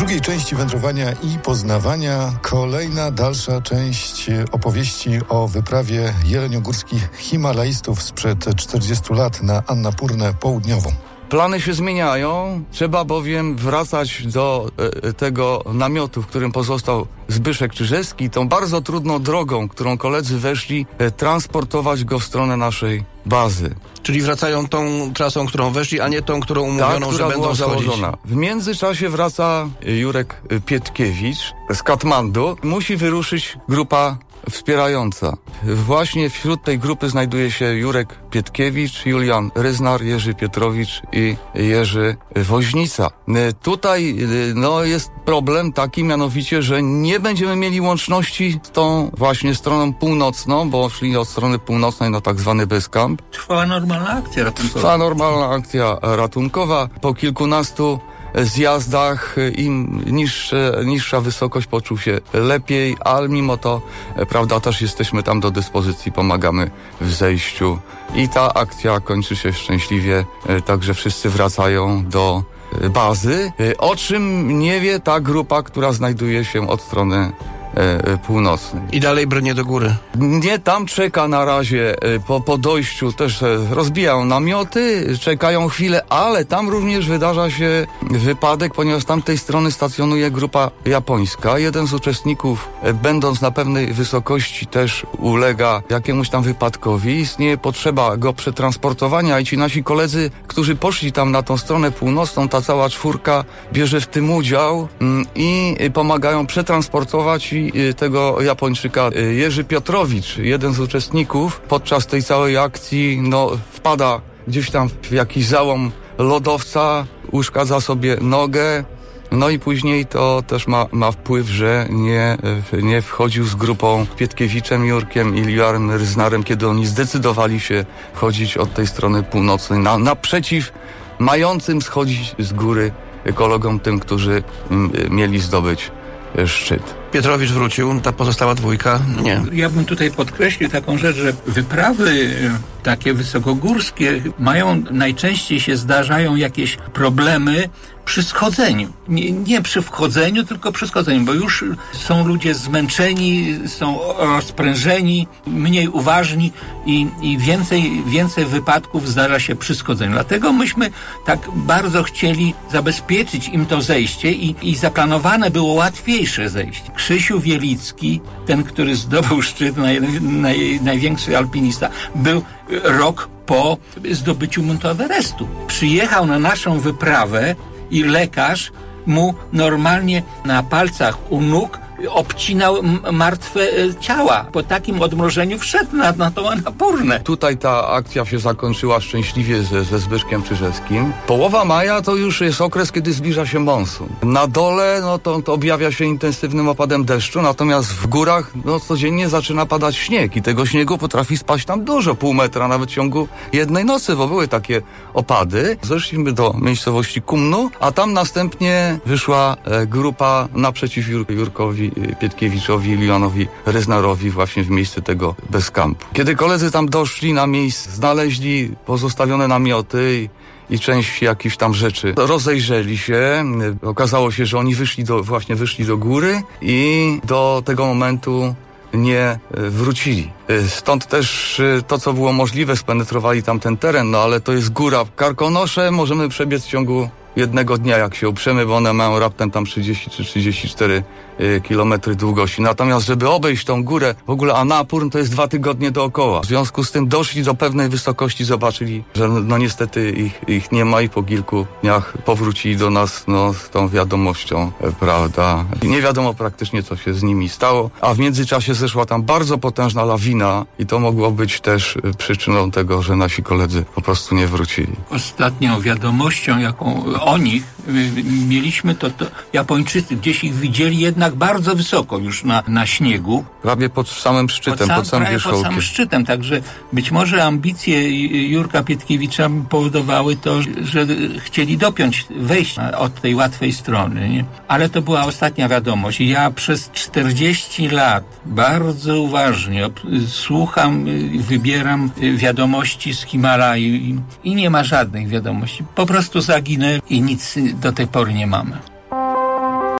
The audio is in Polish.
drugiej części wędrowania i poznawania kolejna, dalsza część opowieści o wyprawie jeleniogórskich Himalajstów sprzed 40 lat na Annapurnę Południową. Plany się zmieniają, trzeba bowiem wracać do tego namiotu, w którym pozostał Zbyszek Czyżewski, tą bardzo trudną drogą, którą koledzy weszli, transportować go w stronę naszej bazy. Czyli wracają tą trasą, którą weszli, a nie tą, którą umówiono, że będą schodzić. Założona. W międzyczasie wraca Jurek Pietkiewicz z Katmandu. Musi wyruszyć grupa wspierająca. Właśnie wśród tej grupy znajduje się Jurek Pietkiewicz, Julian Ryznar, Jerzy Pietrowicz i Jerzy Woźnica. Tutaj jest problem taki, mianowicie, że nie będziemy mieli łączności z tą właśnie stroną północną, bo szli od strony północnej na tak zwany base camp. Trwała normalna akcja ratunkowa. Po kilkunastu zjazdach im niższa wysokość poczuł się lepiej, ale mimo to, prawda, też jesteśmy tam do dyspozycji, pomagamy w zejściu i ta akcja kończy się szczęśliwie, także wszyscy wracają do bazy, o czym nie wie ta grupa, która znajduje się od strony północnej. I dalej brnie do góry. Nie, tam czeka na razie, po dojściu też rozbijają namioty, czekają chwilę, ale tam również wydarza się wypadek, ponieważ z tamtej strony stacjonuje grupa japońska. Jeden z uczestników, będąc na pewnej wysokości, też ulega jakiemuś tam wypadkowi. Istnieje potrzeba go przetransportowania i ci nasi koledzy, którzy poszli tam na tą stronę północną, ta cała czwórka bierze w tym udział i pomagają przetransportować tego Japończyka. Jerzy Piotrowicz, jeden z uczestników, podczas tej całej akcji, wpada gdzieś tam w jakiś załom lodowca, uszkadza sobie nogę, i później to też ma wpływ, że nie wchodził z grupą Pietkiewiczem, Jurkiem i Julianem Ryznarem, kiedy oni zdecydowali się chodzić od tej strony północnej naprzeciw mającym schodzić z góry ekologom, tym, którzy mieli zdobyć szczyt. Pietrowicz wrócił, ta pozostała dwójka nie. Ja bym tutaj podkreślił taką rzecz, że wyprawy takie wysokogórskie najczęściej się zdarzają jakieś problemy przy schodzeniu. Nie przy wchodzeniu, tylko przy schodzeniu, bo już są ludzie zmęczeni, są rozprężeni, mniej uważni i więcej wypadków zdarza się przy schodzeniu. Dlatego myśmy tak bardzo chcieli zabezpieczyć im to zejście i zaplanowane było łatwiejsze zejście. Krzysiu Wielicki, ten, który zdobył szczyt, największy alpinista, był rok po zdobyciu Monte Everestu. Przyjechał na naszą wyprawę i lekarz mu normalnie na palcach u nóg obcinał martwe ciała. Po takim odmrożeniu wszedł na tą Annapurnę. Tutaj ta akcja się zakończyła szczęśliwie ze Zbyszkiem Czyżewskim. Połowa maja to już jest okres, kiedy zbliża się monsun. Na dole to objawia się intensywnym opadem deszczu, natomiast w górach codziennie zaczyna padać śnieg i tego śniegu potrafi spaść tam dużo, pół metra nawet w ciągu jednej nocy, bo były takie opady. Zeszliśmy do miejscowości Kumnu, a tam następnie wyszła grupa naprzeciw Jurkowi Pietkiewiczowi, Julianowi Ryznarowi właśnie w miejsce tego base campu. Kiedy koledzy tam doszli na miejsce, znaleźli pozostawione namioty i część jakichś tam rzeczy. Rozejrzeli się, okazało się, że oni wyszli do góry i do tego momentu nie wrócili. Stąd też to, co było możliwe, spenetrowali tam ten teren, ale to jest góra. Karkonosze możemy przebiec w ciągu jednego dnia, jak się uprzemy, bo one mają raptem tam 30 czy 34 kilometry długości. Natomiast, żeby obejść tą górę, w ogóle Annapurn to jest 2 tygodnie dookoła. W związku z tym doszli do pewnej wysokości, zobaczyli, że niestety ich nie ma i po kilku dniach powrócili do nas z tą wiadomością, prawda. I nie wiadomo praktycznie, co się z nimi stało, a w międzyczasie zeszła tam bardzo potężna lawina i to mogło być też przyczyną tego, że nasi koledzy po prostu nie wrócili. Ostatnią wiadomością, jaką o nich mieliśmy, to Japończycy gdzieś ich widzieli jednak bardzo wysoko już na śniegu. Prawie pod samym szczytem, pod samym szczytem, także być może ambicje Jurka Pietkiewicza powodowały to, że chcieli dopiąć, wejść od tej łatwej strony, nie? Ale to była ostatnia wiadomość. Ja przez 40 lat bardzo uważnie słucham, wybieram wiadomości z Himalaju i nie ma żadnych wiadomości. Po prostu zaginę i nic do tej pory nie mamy.